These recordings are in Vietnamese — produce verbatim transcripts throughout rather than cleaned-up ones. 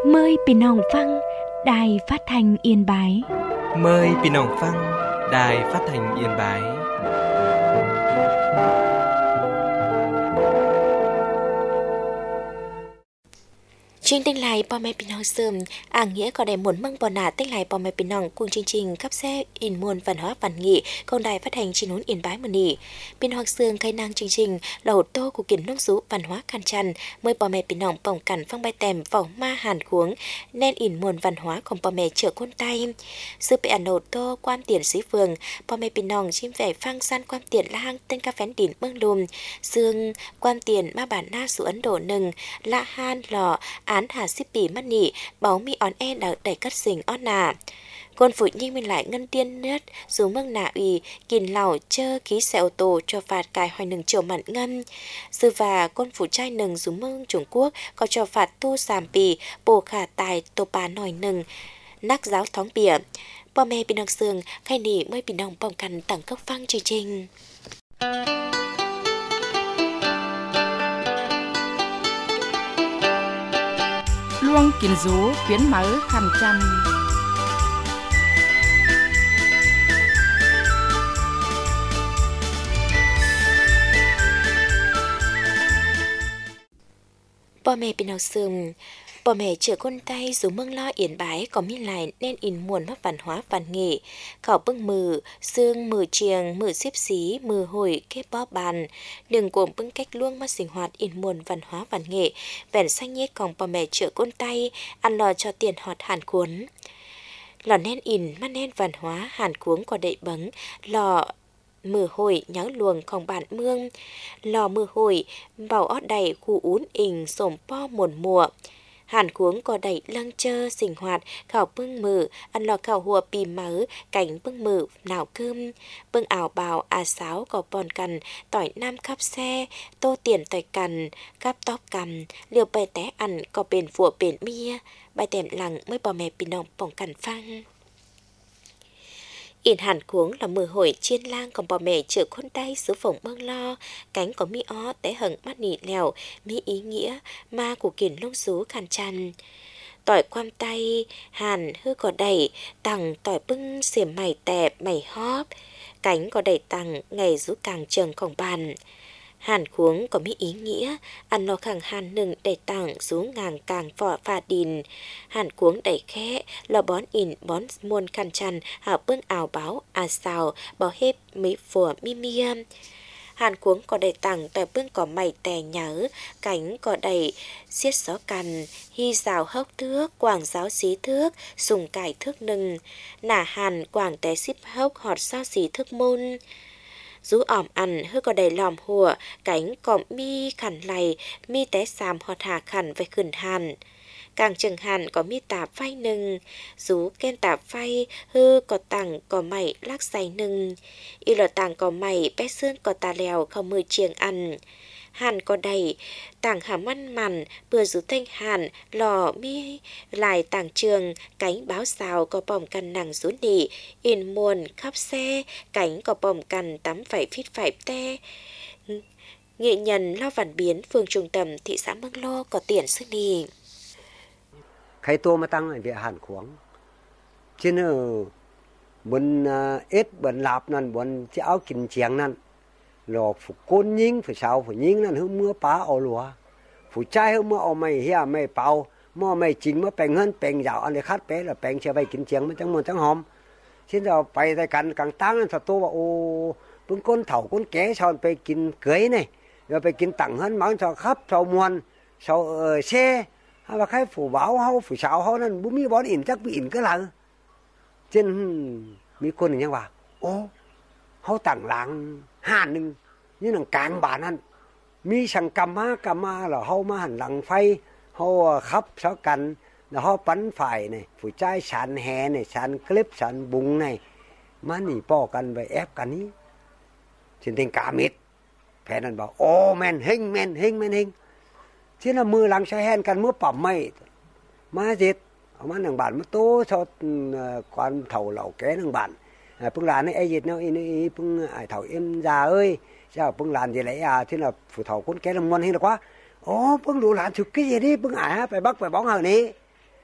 Mờiพี่น้องฟังđài phát thanh Yên Bái. Mời พี่น้องฟัง đài phát thanh Yên Bái. Chương trình lại bò mẹ bình hồng sớm, ảng nghĩa có đại muốn măng bò nà tích lại bò mẹ bình hồng cùng chương trình cấp xe in muôn văn hóa văn nghệ công đài phát hành trên núi Yên Bái mờ nỉ. Bình hồng sương khai năng chương trình là ô tô của kiến nông sú văn hóa khăn chăn mời bò mẹ bình hồng bỏng cằn phong bay tèm vòng ma hàn khuống nên in muôn văn hóaของbò mẹ chữa côn tay. Sư bị ảnh ô tô quan tiền sĩ phường bò mẹ bình hồng chim vẻ phang san quan tiền lang tên ca phén đỉnh mương lùm sương quan tiền ma bản na sú Ấn Độ nừng la han lò án hà xíp bỉ mất nỉ báo mi on e đã đẩy cất xình on nà côn phụ nhi mình lại ngân tiên nết dù mương nà ủy kìn lào chơ ký xe ô tô cho phạt cài hoài nừng chiều mặn ngâm sư và côn phụ trai nừng dù mương Trung Quốc có cho phạt tu sàm bì bồ khả tài tô bà nòi nừng nắc giáo thóng bìa bò mẹ bình đằng sương khai nỉ mới bình đằng bỏng cằn tặng cốc phăng chương trình. Luông kín rú phiến mớ khăn chăn. Bò mẹ bình nào sườn bò mẹ chữa con tay dù mương lo Yên Bái có mi lại nên in muôn mất văn hóa văn nghệ khảo bưng mừ xương mừ chiềng mừ xếp xí mừ hồi kép bó bàn đừng cuồng bưng cách luông mất sinh hoạt in muôn văn hóa văn nghệ vẻn xanh nhết còn bò mẹ chữa con tay ăn lò cho tiền họt hàn cuốn lò nên in mắt nên văn hóa hàn cuốn có đậy bấng lò mưa hồi nháo luồngของbản mương lò mưa hồi bảo ót đầy khu ún ình sổm po muồn mùa hàn cuống có đẩy lăng chơ sinh hoạt khảo bưng mừ ăn lò khảo hùa bì mớ cảnh bưng mừ nào cơm bưng ảo bào à sáo có bòn cằn tỏi nam khắp xe tô tiền tỏi cằn cắp tóc cằm liều bè té ăn có bền phủa bền mia bài tèm lằng mới bò mẹ bình nòng bỏng cằn phăng. Yên hàn cuống là mưa hồi chiên lang còn bò mẹ chữa con tay xứ phổng bâng lo cánh có mi ó té hận mắt nị lèo mi ý nghĩa ma của kiền lông xú khàn chăn tỏi quam tay hàn hư có đẩy tằng tỏi bưng xiềm mày tẹp mày hóp cánh có đẩy tằng ngày rú càng trườngของbàn hàn cuống có mi ý nghĩa ăn nó khẳng hàn nừng đẩy tảng rú ngàng càng phỏ phà đìn hàn cuống đẩy khẽ lò bón in bón muôn khăn chăn hảo bưng ảo báo à xào bò hếp mỹ phùa mi mia hàn cuống có đẩy tảng tỏi bưng có mày tè nhớ cánh có đẩy xiết gió cằn hy rào hốc thước quảng giáo xí thước sùng cải thước nừng nả hàn quảng té xíp hốc họt sao xí thước môn rú ỏm ăn hơi có đầy lòm hùa cánh cọm mi khẩn lầy mi té xàm họt hà khẩn về khẩn hàn càng chừng hàn có mi tạp phay nừng rú ken tạp phay hư có tặng có mày lắc say nừng y lò tặng có mày bé xương có tà lèo không mười chiêng ăn hàn có đầy tảng hàm ăn mặn bừa rú thanh hàn lò mi lại tảng trường cánh báo xào có bỏng cằn nặng rú nỉ in muôn khắp xe cánh có bỏng cằn tắm phải phít phải te nghệ nhân lo vạn biến phường Trung Tâm thị xã Mương Lô có tiền sức nỉ khai tô mà tăng ở địa hàn khuống chứ nữa bún ít bún lạpนั่น bún cháo kín chiangนั่น lò phụ côn nhính phải sao phải nhính là hương mưa phá ở lúa phụ trai hương mưa ở mày hia mày bao mưa mày chính mưa bèn hơn bèn dạo anh để khát bé là bèn chơi bay kín chiang mới chẳng mưa chẳng hòm xin rồi bay tay càng càng tăng lên thật to bảo ô bưng con thầu con ké sao bay kín cưới này rồi bay kín tặng hơn mắng cho khắp cho muôn sau xe hay là khai phủ báo hao phủ sao hao nên bún mi bón ỉn chắc bị ỉn cái là trên mi con này nhá bà ô hao tặng làng hàn nưng như là càng bản ăn mi sang cầm má cầm má là hao má hàn lằng phay hao khắp sáu cành là hao bắn phải này phủ trai sàn hè này sàn clip sàn bùng này má nỉ bỏ cần về ép cần ý trên tình cả mít phải nên bảo ô men hình men hình men hình chứ là mưa lắng say hen cần mưa bẩm mày má diệt má nàng bản má tố cho quan thầu lẩu ké nàng bản bưng làn ấy dịch nó in bưng ai thầu em già ơi sao bưng làn gì lấy à thế là phụ thầu con ké làm ngon hay là quá ô bưng đủ làn chụp cái gì đi bưng ai phải bắt phải bóng hờ ní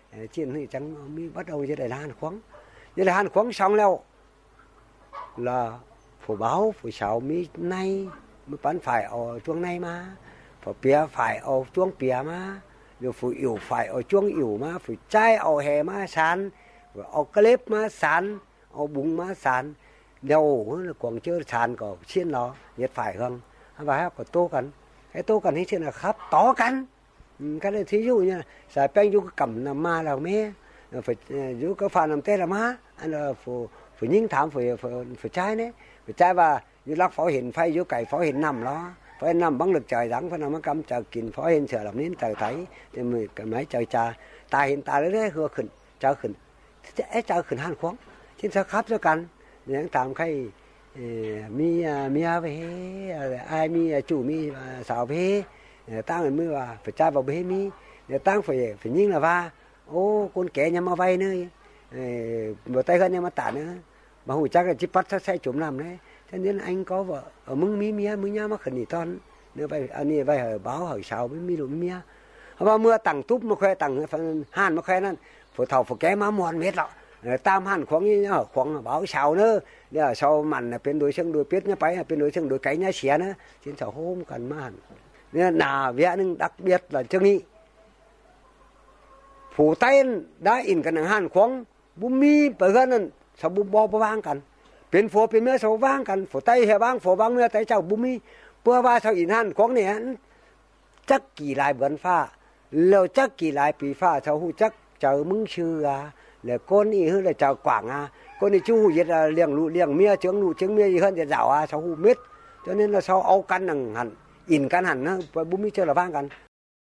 chiến thì chẳng mới bắt đầu với đại hàn khoáng với đại hàn khoáng xongแล้วlà phủ báo phủ sáu mi nay mới bắn phải ở chuông này mà phủ bia phải ở chuông bia mà rồi phủ yểu phải ở chuông yểu mà phủ trái ở hè mà sàn rồi ở clip mà sàn ở bụng mà sàn đều là quảng chơi sàn của chiến nó nhiệt phải không và có tô cắn cái tô cắn thì trên là khắp tó cắn cái này thí dụ như là xài bánh chú cầm là ma là mẹ phải chú có phản làm tê là má anh là phụ phụ những thảm phải phải phải trái đấy phải trái và như lắc phó hiện phay chú cày phó hiện nằm đó phải nằm bằng lực trời đắng phải nằm bằng cắm chờ kín phó hiện chờ làm nên trời thấy thì mình cái máy trời trà ta hiện ta đấy đấy hừa khẩn chờ khẩn ấy chờ khẩn hàn khoáng trên sao khắp cho cắn những tạm khay mi mi về ai mi chủ mi xào về tang người mới vào phải tra vào bê mi tang phải phải nhìn là va ô con kẻ nhà mà vay nữa một tay gần nhà mà tả nữa mà hồi chắc là chỉ bắt sát xe trộm làm đấy cho nên anh có vợ ở mưng mi mía mưng nhá mà khẩn nhỉ ton nữa vay anh ấy vay ở báo hỏi sao với mi đồ mía và mưa tặng túp mà khoe tặng hàn mà khoeนั่น phụ thầu phụ kẻ má mòn biết lọ tam hàn khoáng như ở khoáng báo sao nữa để sau mặn là bên đối xương đối biết nhá bay bên đối xương đối cái nhá xé nữa trên sau hôm cần má hàn nên là vẽ nhưng đặc biệt là chương nghị phủ tay đã in cái hàn khoáng bùm mi bởi gần sao bùm bò bò vang cần bên phố bên mưa sao vang cần phủ tay hè vang phố vang mưa tay chào bùm mi bữa ba sao in hàn khoáng này chắc kỳ lại bẩn pha lâu chắc kỳ lại bị pha sao hu chắc chờ mừng sư à là con ý hơn là chờ quảng à con đi chú vậy là liền lụ liền mía trứng lụ trứng mía gì hơn thì dạo à sao hu mít cho nên là sao âu căn đằng hẳn in căn hẳn nó bún mi chơi là vang căn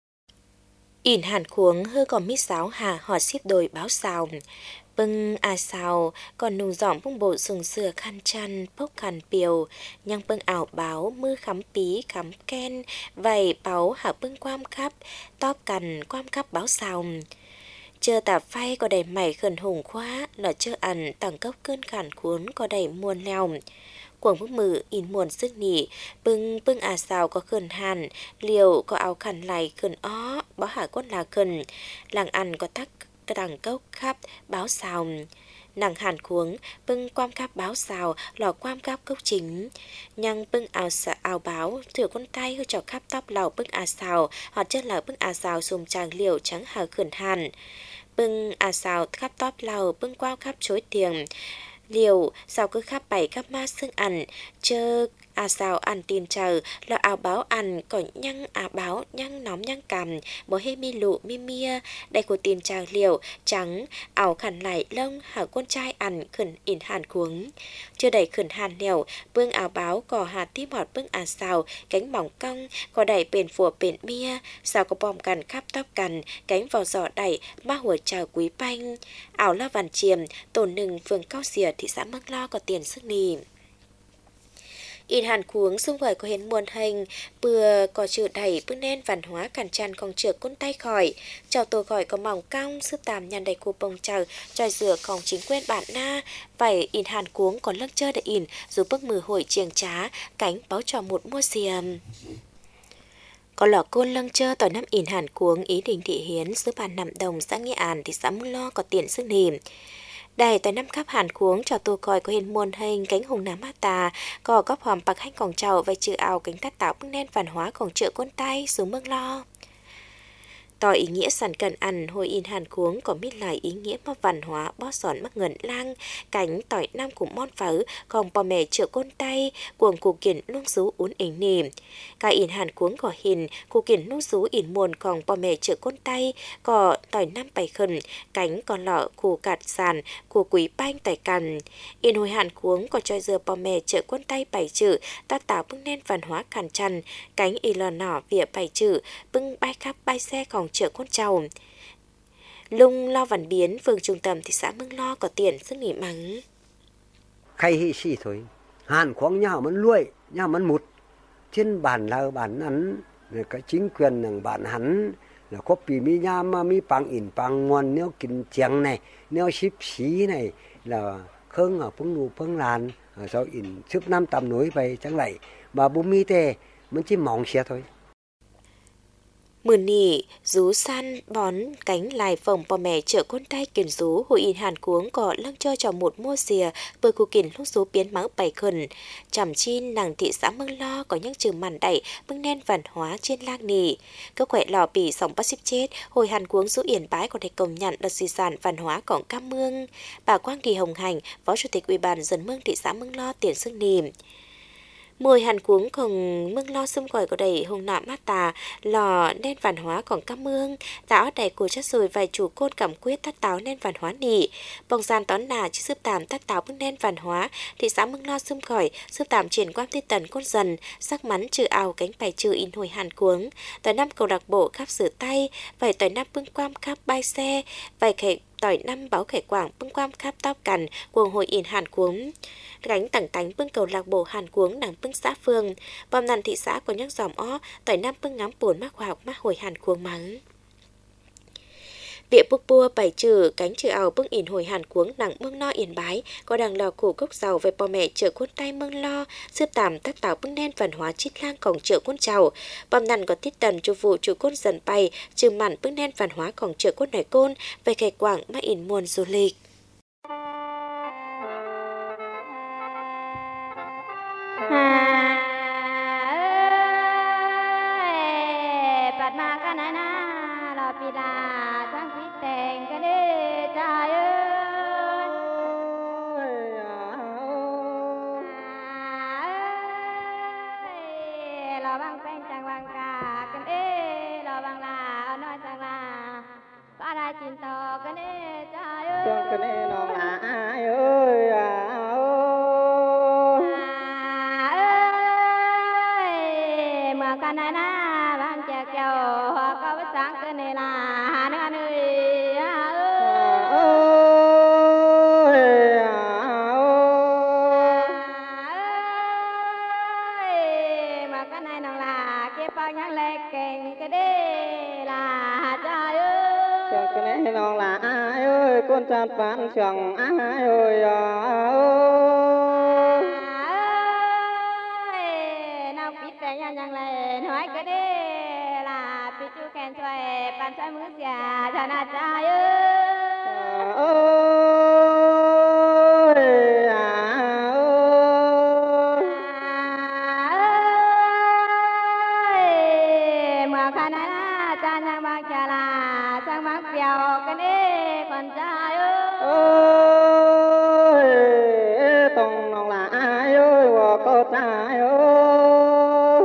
in hàn khuống hơi còn mít sáo hà họ ship đồi báo xào bưng à xào còn nung giỏm bung bộ sùng sửa khăn chăn bốc khăn piều nhang bưng ảo báo mưa khắm pí khắm ken vầy báo hạ bưng quam khắp tóp cằn quam khắp báo xào chờ tà phay có đầy mảy khẩn hùng khóa là chưa ăn tặng cốc cơn khản cuốn có đầy muôn leo cuồng bức mự in muôn sức nỉ bưng bưng à xào có khẩn hàn liều có áo khẩn lại khẩn ó bó hạ cốt là khẩn làng ăn có tắc đằng cốc khắp báo xào nàng hàn cuống bưng quam khắp báo xào lò quam khắp cốc chính nhang bưng áo xà áo báo thửa con tay hơi cho khắp tóc lò bưng à xào họ chất là bưng à xào xùm chàng liều trắng hà khẩn hàn bưng à xào khắp tóc lò bưng quam khắp chối tiền liều sao cứ khắp bảy khắp ma xương ăn chơ à xào ăn tiền chờ là áo báo ăn có nhăng à báo nhăng nóng nhăng cằm bó hê mi lụ mi mia đây của tiền tràng liều trắng áo khăn lại lông hả con trai ăn khẩn in hàn cuống chưa đầy khẩn hàn liều bưng áo báo có hạt tí mọt bưng à xào cánh mỏng cong có đẩy bền phùa bền mia sao có bom cằn khắp tóc cằn cánh vào giỏ đẩy ma hùa trào quý banh áo la vằn chiềm tổn nừng phường cao xìa thị xã Măng Lo có tiền sức nì in hàn cuống xung quanh có hiến muôn hình bừa có chữ đầy bước nên văn hóa cản tràn còn trượt côn tay khỏi chào tổ gọi có mỏng cong sức tàm nhàn đầy khu bông chờ tròi dừa còn chính quyền bản na vậy in hàn cuống còn lắc chơi để in dù bức mừ hội chiềng trá cánh báo trò một mua xiêm có lọ côn lăng chơ tỏi năm in hàn cuống ý định thị hiến giữa bàn nằm đồng xã Nghĩa An thì xã Măng Lo có tiền sức nìm Đài tại năm khắp hàn cuống cho tôi coi có hình muôn hình cánh hùng nám mát tà, có góp hòm bạc hành còng trầu và chữ ảo cánh tát tạo bức nên văn hóa còng chữa con tay xuống Măng Lo. Tỏ ý nghĩa sản cần ăn hồi in hàn cuống có biết lại ý nghĩa mà văn hóa bó sòn mắc ngẩn lang cánh tỏi nam cùng món phở còn bò mẹ chữa con tay cuồng cụ kiển lung rú uốn ảnh nìm cả in hàn cuống có hình cụ kiển lung rú in muôn còn bò mẹ chữa con tay có tỏi nam bày khẩn cánh còn lọ cụ cạt sàn của quý banh tỏi cằn in hồi hàn cuống có cho dừa bò mẹ chữa con tay bày chữ ta tạo bưng nên văn hóa cằn chăn cánh y lò nỏ vỉa bày chữ bưng bay khắp bay xe còn chữa con trâu lung lo văn biến phường trung tâm thị xã Măng Lo có tiền sức nghỉ mắng khay hi xì thôi hàn khoáng nhà mình luôi nhà mình một trên bản là bản hắn cái chính quyền là bản hắn là có bị mi nhà mà mi bằng in bằng ngon nếu kinh chèn này nếu ship xí này là khương ở phương nụ phương làn ở sau in ship năm tầm núi vậy chẳng lại mà bố mi tê mình chỉ mong xe thôi Mưa nỉ, rú san, bón, cánh lại phòng bò mẹ chở con tay kiền rú, hồi in hàn cuống có lăng chơi cho một mua xìa, bơi cụ kiền lúc rú biến máu bảy khẩn. Chằm chin, nàng thị xã Mương Lo có những trường màn đẩy, bưng nen văn hóa trên lang nỉ. Các khỏe lò bì sòng bắt xích chết, hồi hàn cuống rú yển bái còn thể công nhận là di sản văn hóa cổng Cam Mương. Bà Quang Thị Hồng Hành, Phó Chủ tịch Ủy ban dân Mương thị xã Mương Lo tiền xưng nìm. Mùi hàn cuống còn Mương Lo xâm gọi có đầy hùng nọ mát tà, lò nên văn hóa còn Cam Mương, táo đầy của chất rồi vài chủ côn cảm quyết tắt táo nên văn hóa nỉ. Bồng gian tón nà chứ giúp tạm tắt táo bưng nên văn hóa, thị xã Mương Lo xâm gọi, giúp tạm triển quan tiết tần côn dần, sắc mắn trừ ảo cánh bài trừ in hồi hàn cuống. Tỏi năm cầu đặc bộ khắp sửa tay, vài tỏi năm bưng quam khắp bay xe, vài khệ tỏi năm báo khẻ quảng bưng quam khắp tóc cằn, cuồng hồi in hàn cuống. Gánh tẳng tánh bưng cầu lạc bộ hàn cuống đằng bưng xã phương, bom nàn thị xã có những dòng ó, tỏi năm bưng ngắm buồn mắc khoa học mắc hồi hàn cuống mắng. Địa búc bua bảy trừ cánh trừ ảo bưng in hồi hàn cuống đằng mương no yên bái, có đằng lò củ gốc giàu về bò mẹ chở quân tay mương lo, sư tàm tắt tảo bưng nen văn hóa chít lang cổng chở quân chào, bom nàn có tiết tần chủ vụ chủ côn dần bay, trừ mặn bưng nen văn hóa cổng chở quân nải côn, về khẻ quảng mà in muôn du lịch. Con cái này nó là ai ơi à ơi mà cái này na bạn chè kêu có với sáng cái này là nữa ơi ơi ơi mà cái này nó là cái bao nhang lệ kèn cái đấy là trời ơi cái này nó là ai ơi con trai bán chẳng ai ơi à ơi nào biết cái nhà nhang lên hỏi cái đi là biết chú khen xoay bán xoay mướn già cho nó trai ơi ơi à ơi mà khả năng là cha nhang mang cha là sang mang phiêu cái đi con trai ơi tông nó là ai ơi và cô trai ơi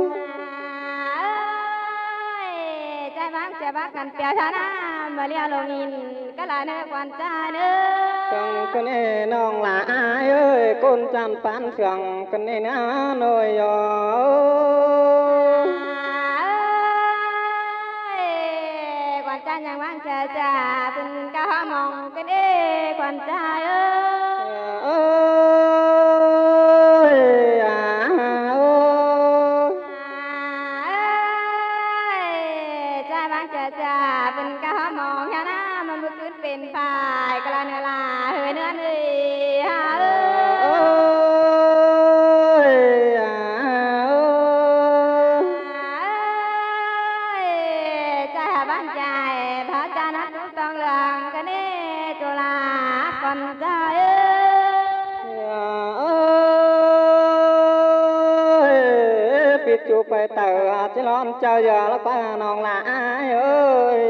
trai mang cha bác cần phiêu cho nó mà lia lồng nhìn cái là nơi con trai nữa con cái này nó là ai ơi con chăn bán trường cái này nó nơi quan trai nhang mang cha cha tình cao mong cái đi quan trai ơi à ơi trai mang cha cha tình cao mong cho nó mà bước cứ bên phải cái là nữa là hơi nữa đi ơi con trai ơi biết chú phải tờ chỉ lon chờ giờ nó phải non là ai ơi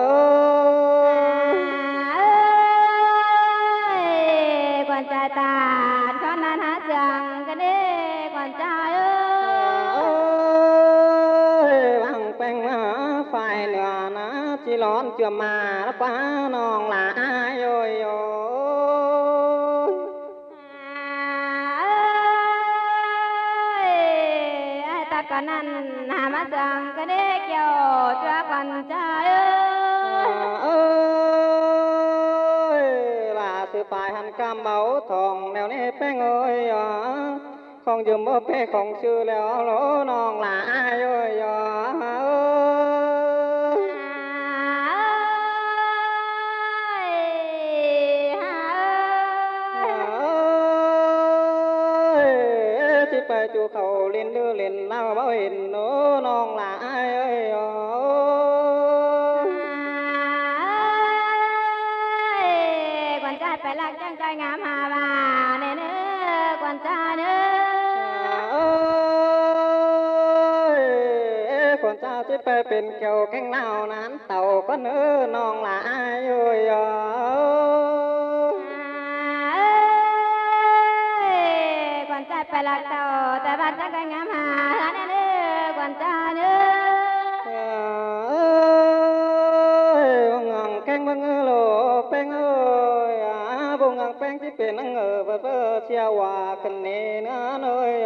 ơi con trai ta con nan hát rằng cái đi con trai ơi bằng bánh phải nữa nó chỉ lon chưa mà nó phải non là ai ơi con ăn làm ăn rằng cái đấy kêu cho con trai ơi là sự phải hành cam máu thòng nèo nè bé ơi không dùm bố bé không sư leo lỗ non là ai ơi chú khẩu lên đưa lên lao bảo hình nó non là ai ơi cha chứไปเป็นเกี่ยวแข้งเน่านั้นเต่าก็เนื้อน้องหลายเอ้ยก่อนใจไปลักเต่าแต่บ้านจะกันงามหาเนื้อก่อนใจเนื้อแข้งบังเออโลแป้งเอ้ยบงแป้งที่เป็นนังเออเบอเชียวว่ากันเนนะเอ้ย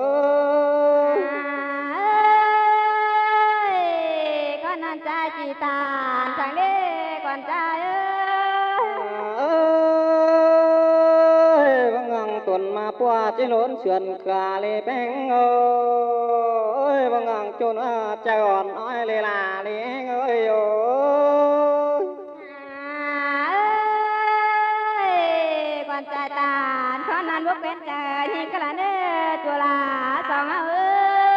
ก่อนนั้นใจจีตานจังเด้ก่อนใจเอ้ยบางตุนมาปัวจิโลนเฉือนกาเลยแป้งเอ้ยบางจนใจอ่อนอ้อยเลยลาเลยเอ้ยใจตานเพราะนั้นบุกเป็นใจที่กระเนื้อจุฬาสองเอ้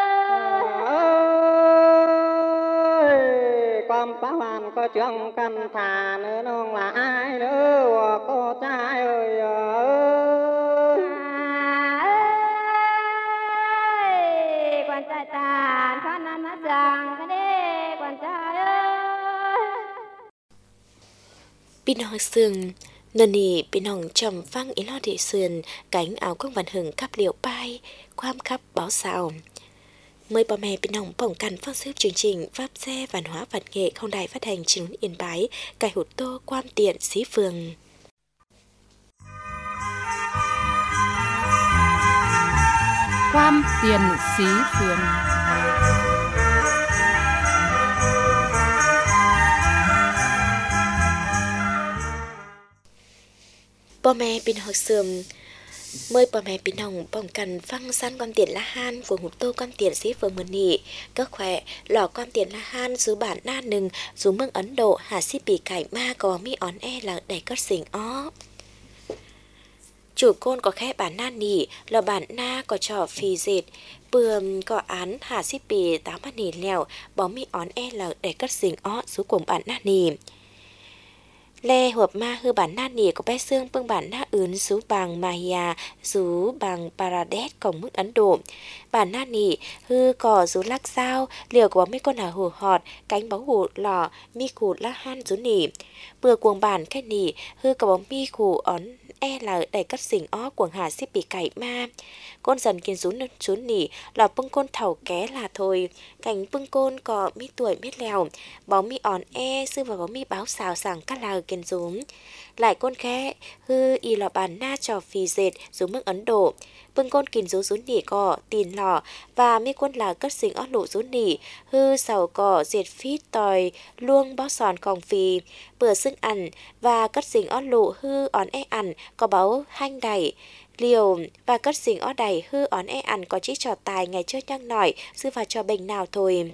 ยความป้าวันก็เชื่องกันทาเนื้อน้องหลายเนื้อว่าก็ใจเอ้ยกวนใจตานเพราะนั้นมาจังกันเด้กวนใจเอ้ยพี่น้องซึ่งนนี่พี่น้องจำฟังอีลอดีเสือนcảnh áo công văn hừng cắp liệu bay ความคับ báo sao mời bà mẹพี่น้องป้องกันphát xếp chương trình pháp xe văn hóa văn nghệ không đài phát hành trên Yên Bái cải hụt tô quan tiện xí phường quan tiền xí phường พ่อแม่พี่น้องเสื่อมเมื่อพ่อแม่พี่น้องป้องกันฟังสั้นความเตียนละหันฝนหุบโตความเตียนสีเฟิร์มมือนีก็แขวะหลอกความเตียนละหันซื้อบาทหน้าหนึ่งสู่เมืองเอินโดหาสิปีไก่มากก็มีอ่อนแอหลังได้ก็สิ่งอ้อchủ côn có khẽ bản na nỉ là bản na có trò phi dệt bườm có án hà xí bì tám bản nỉ lèo bó mi ón e là để cất dính ó số cùng bản na nỉ lê hợp ma hư bản na nỉ có bé xương bưng bản na ướn số bằng Maya số bằng Paradesh cổng mức Ấn Độ bản na nỉ hư có số lắc sao liều có mấy con hà hồ họt cánh bóng hủ lò mi củ la han số nỉ bừa cuồng bản cái nỉ hư có bóng mi củ ón e là đầy cắt xình ó cuồng hà xếp bị cày ma con dần kiến rún trốn nỉ lò bưng côn thầu ké là thôi cành bưng côn có mi tuổi biết lèo bóng mi ón e sư và bóng mi báo xào sảng cắt là kiến rún lại con khẽ hư y lò bàn na trò phì dệt xuống mức Ấn Độ bưng côn kìm rú rún nỉ cỏ tin lò và mi quân là cất xình ó lụ rún nỉ hư sầu cỏ dệt phít tòi luông bó sòn còng phì bừa xưng ăn và cất xình ó lụ hư ón e ăn có báo hanh đẩy liều và cất xình ó đẩy hư ón e ăn có chỉ trò tài ngày chơi nhăng nổi sư và trò bình nào thôi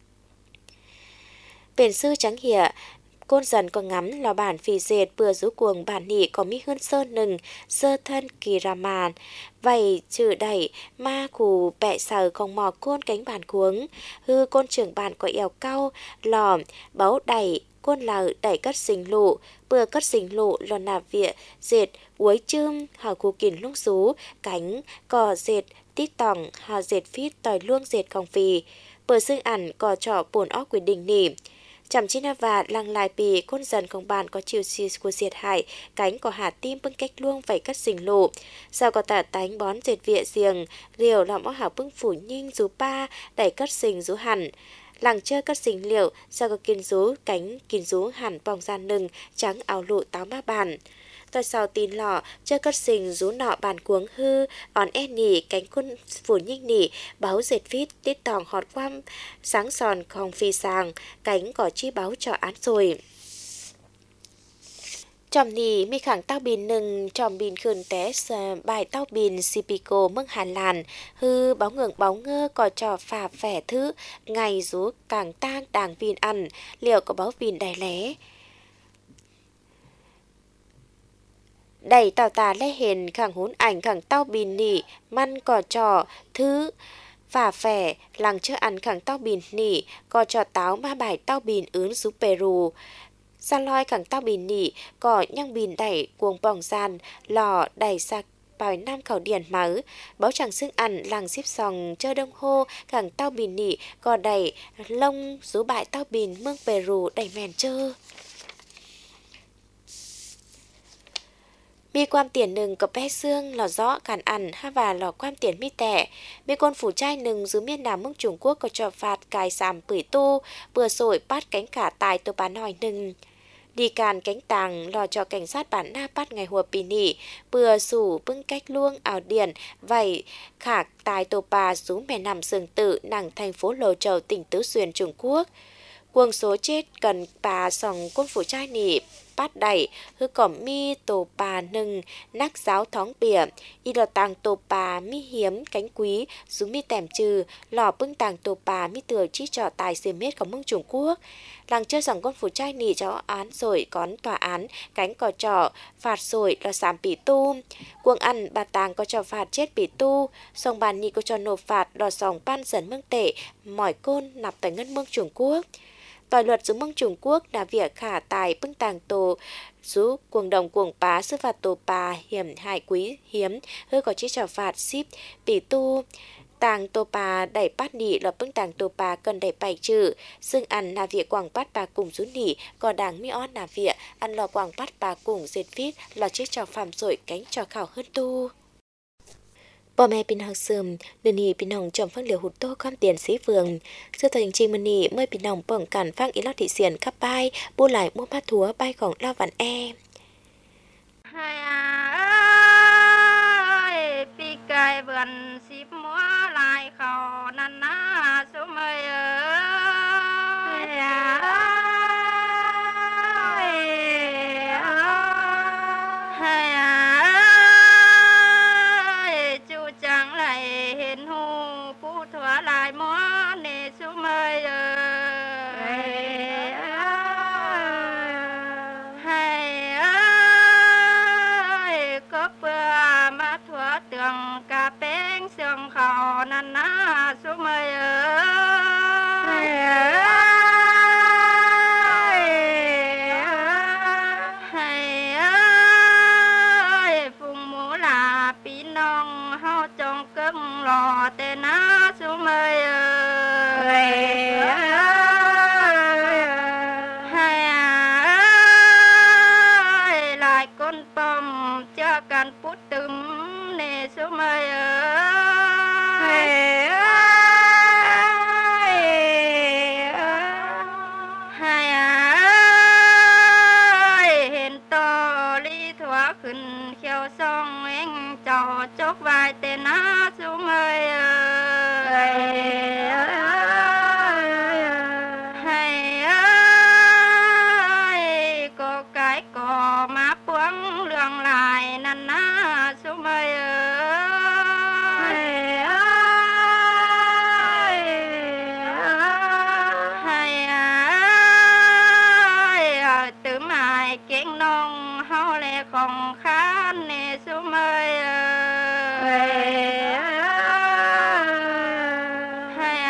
biển sư trắng hỉa côn dần có ngắm lò bản phì dệt bừa rú cuồng bản nỉ có mi hơn sơn nừng sơ thân kỳ ra màn vậy chữ đẩy ma cù bẹ sờ không mò côn cánh bản cuống hư côn trưởng bản có eo cao lò báu đẩy côn là đẩy cất xình lụ bừa cất xình lụ lò nạp vịa dệt uối chươm hào cù kìn lúc rú cánh cò dệt tít tòng hào dệt phít tòi luông dệt còng phì bừa xương ẩn cò trọ bồn óc quyền đình nỉ chằm chi na và lăng lại bì côn dần không bàn có chiều xì của diệt hại cánh có hạt tim bưng cách luông vậy cất xình lộ sao có tả tánh bón dệt vịa giềng liều làm ó hảo bưng phủ nhinh rú pa đẩy cất xình rú hẳn làng chơi cất xình liệu sao có kiên rú cánh kiên rú hẳn bòng gian nừng trắng áo lụ táo ba bàn tôi sau tin lọ chơi cất xình rú nọ bàn cuống hư ón e nỉ cánh côn phủ nhinh nỉ báo dệt phít tít tòng họt quam sáng sòn không phi sàng cánh có chi báo cho án rồi chòm nỉ mi khẳng tao bìn nừng chòm bìn khườn té bài tao bìn sipico mưng hàn làn hư báo ngưỡng báo ngơ có trò phà phẻ thứ ngày rú càng tang đàng bìn ăn liệu có báo bìn đầy lé đẩy tào tà lê hền khẳng hún ảnh khẳng tao bìn nỉ măn cò trò thứ phà phẻ làng chưa ăn khẳng tao bìn nỉ cò trò táo ma bài tao bìn ướn rú Peru sa loi khẳng tao bìn nỉ cỏ nhăng bìn đẩy cuồng bỏng gian lò đẩy sạc bài nam khảo điển mở báo chẳng xưng ăn làng xếp sòng chơi đông hô càng tao bìn nỉ gò đầy lông rú bại tao bìn mương Peru đầy mèn chơ mi quan tiền nừng có bé xương lò gió cản ẩn ha và lò quan tiền mi tẻ mi con phủ trai nừng dưới miền nam mông Trung Quốc có trò phạt cài sàm bưởi tu bừa sổi bắt cánh cả tài tôi bán hỏi nừng đi càn cánh tàng lò cho cảnh sát bản na bắt ngày hùa pì nỉ bừa sủ bưng cách luông ảo điển vậy khả tài tô bà rú mẹ nằm sừng tự nặng thành phố Lô Châu tỉnh Tứ Xuyên Trung Quốc quân số chết cần bà sòng quân phủ trai nỉ bát đẩy hư cỏm mi tổ bà nừng nắc giáo thóng bìa y lò tàng tổ bà mi hiếm cánh quý rú mi tèm trừ lò bưng tàng tổ bà mi từa chi trò tài xê mết của mông Trung Quốc làng chơi rằng con phủ trai nỉ cho án rồi có tòa án cánh cò trò phạt rồi là sám bỉ tu quân ăn bà tàng có trò phạt chết bỉ tu song bàn nỉ có trò nộp phạt đò sòng ban dần mương tệ mỏi côn nạp tại ngân mương Trung Quốc tòa luật dưới mông Trung Quốc đã việc khả tài bưng tàng tổ giúp cuồng đồng cuồng bá sư phạt tổ bà hiểm hại quý hiếm hơi có chiếc trò phạt ship bỉ tu tàng tổ bà đẩy bát nỉ là bưng tàng tổ bà cần đẩy bảy trừ xương ăn là việc quảng bát bà cùng rú nỉ có đáng mi on là việc ăn lò quảng bát bà cùng dệt vít là chiếc trò phạm rồi cánh trò khảo hơn tu bò mẹ pin học sườm nền hì pin hồng trồng phân liều hụt tô con tiền sĩ phường sư thời trình mình nì mới pin hồng bỏng cản phang ý lót thị xiển khắp bay bu lại mua bát thúa bayของlao vạn e hai ơi pi cài vườn xíp múa lại khẩu năn ná số mây ơi hai ơi chú chẳng lại hiện hù phú thỏa lại múa nề số mây ơi hai ơi có bữa mà thỏa tường cà bén xương khẩu năn ná số mây ơi hai ơi phùng mũ là pi nong hao trong cưng lò tê ná số mây ơi hai ơi lại con bom cho can pút tùm nè số mây ơi hai ơi hiện to lý thoa khinh kheo song anh trò chốc vai tên á xuống ơi hai ơi có cái cò má quăng lương lại năn ná xuống ơi hai ơi từ mai kiến nông hao lệ không khán nè xuống ơi hai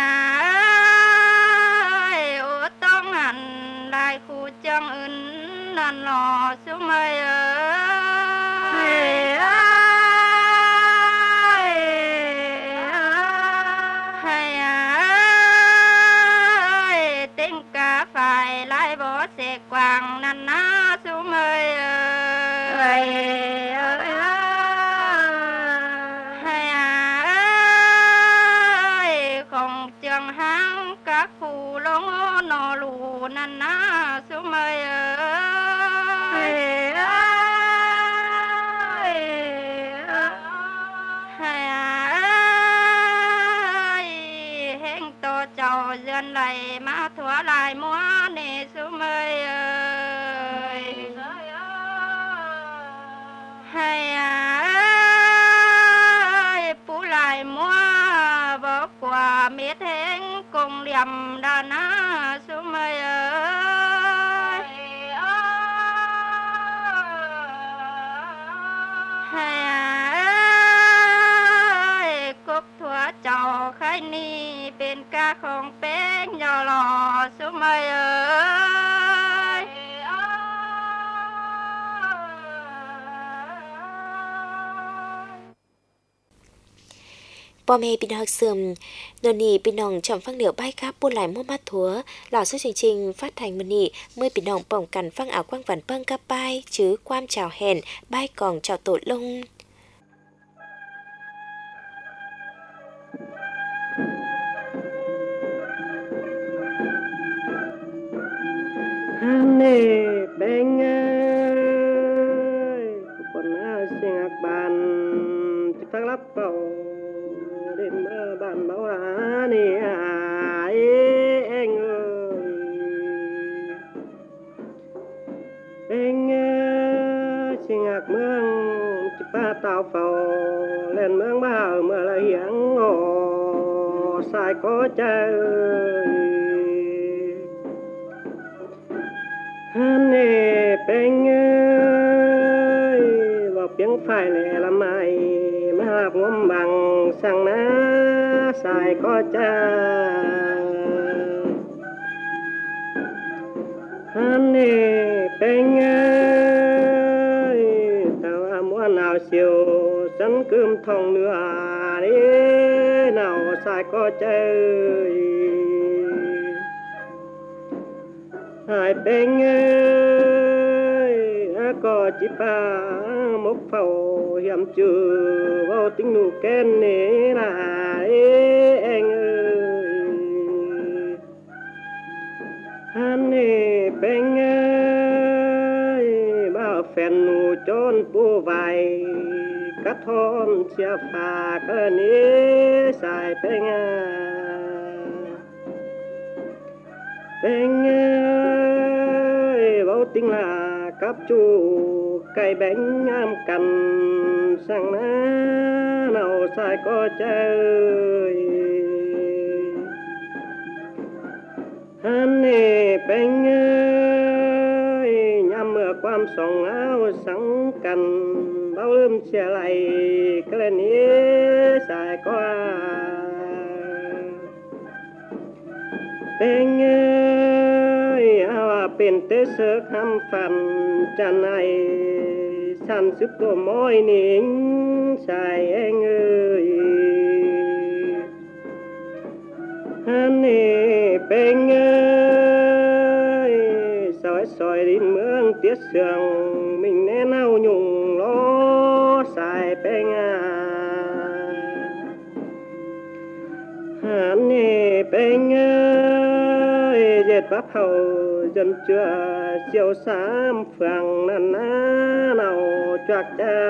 ơi ô tông hành lại khu chân ưng năn lò xuống ơi hai ơi tiếng cá phải lại bỏ xe quàng năn ná xuống ơi hai ơi không trường hang các phù lông nò lù năn ná xuống ơi hai ơi hẹn to chào dân lại má thua lại múa nè xuống ơi hai ơi phụ lại múa bỏ qua miết hẹn cùng liềm đà ná xuống ơi hai ơi cúc thua chào khai ni bên ca không bên nhỏ lò xuống ơi bò mẹ bị học sườm nô nì bị nòng chọn phăng liệu bay khắp buôn lại mua mắt thúa lò số chương trình phát thành mân nì mới bị nòng bỏng cằn phăng ảo quang vần băng cắp bay chứ quam chào hèn bay còn chào tổ lông nè beng ơi con áo xinh ác bàn chỉ thắc lắp vào đêm mơ bàn báo à nè ai anh ơi beng xinh ác mương chỉ ba tàu phò lên mương bao mưa là hiếng ngô sai có chơi nè beng ơi vào tiếng phải lẻ làm mày mà học ngom bằng sang ná xài có cha nè beng ơi tao muốn nào siêu sẵn cơm thòng nữa đi nào xài có chơi hai beng ơi có chỉ ba một phẩu hiểm trừ vào tính nụ kén nè là anh ơi hắn nè beng ơi bao phèn nụ trốn bùa vài cắt thon chia phà cơ nè xài beng beng ơi bao tính là cắp chu cây bánh am cằn sang ná nào sai có chơi hắn nè beng ơi nhằm mưa quam sòng áo sáng cằn bao ươm xe lại cái lên ý sai có beng ơi áoเป็นเตเสือคำฟันจันไอสันสุดตัวมอยนิ่งใส่เองเอ้ยฮันนี่เป็นเอ้ยซอยซอยดินเมืองเตี้ยเสืองมิงแน่เน่าหยุ่งล้อใส่เป็นอ่ะฮันนี่เป็นเอ้ยเจ็ดปั๊บเขาdân chưa siêu sám phường nan ná nào choạc cha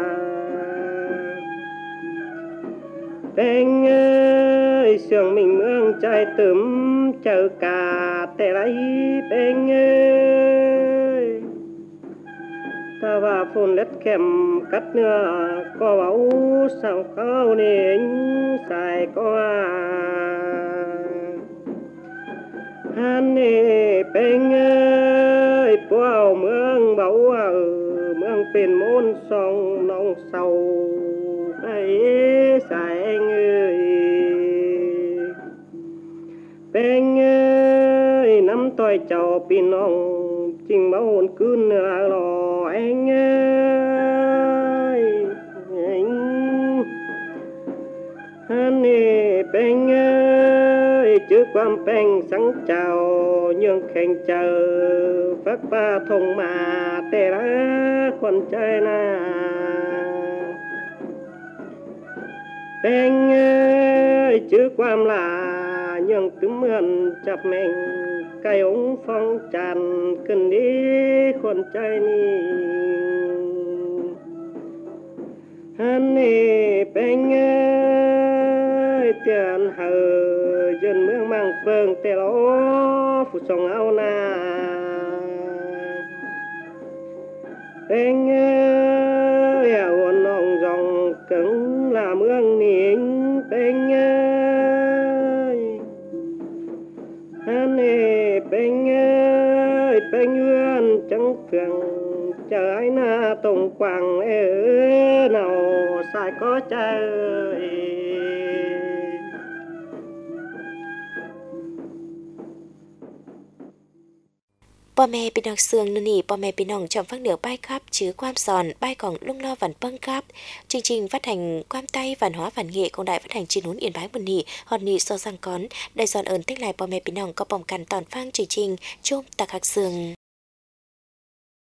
beng ơi sương mình mương trai tửm chờ cả tè lấy beng ơi ta và phun lết kèm cắt nữa có báu sao cao nên xài có hắn nè beng ơi bao mương báu ở mươngเป็นmôn song nong sầu ấy xài anh ơi beng ơi nắm tôi chào pin nong chinh máu hồn cứ nửa lò anh ơi anh hắn nè beng ơi chứ quan beng sáng chào nhường khen chờ phát ba thùng mà tê ra con trai na beng ơi chứ quan là nhường tứ mượn chập mình cây ống phong tràn cần đi con trai ni hắn nè beng ơi tiền hờ dân mương mang phương tê ló phụ sông áo na beng ơi hồn nòng dòng cứng là mương nín beng ơi hắn nè beng ơi beng ươn trắng phường chờ ai na tùng quảng ơi nào sai có chơi พ่อแม่พี่น้องเสืองนนี่พ่อแม่พี่น้องจอมฟังเหนือป้ายครับchứความsòn bay còn lung lo vằn bâng cắp chương trình phát hành quan tay văn hóa văn nghệของđại phát hành chín huấn yên bái bần nỉ hòn nỉ so sang cón đại giòn ơn tích lạiพ่อแม่พี่น้องก็ป้องกันตอนฟังchương trình chôm tạc hạc sương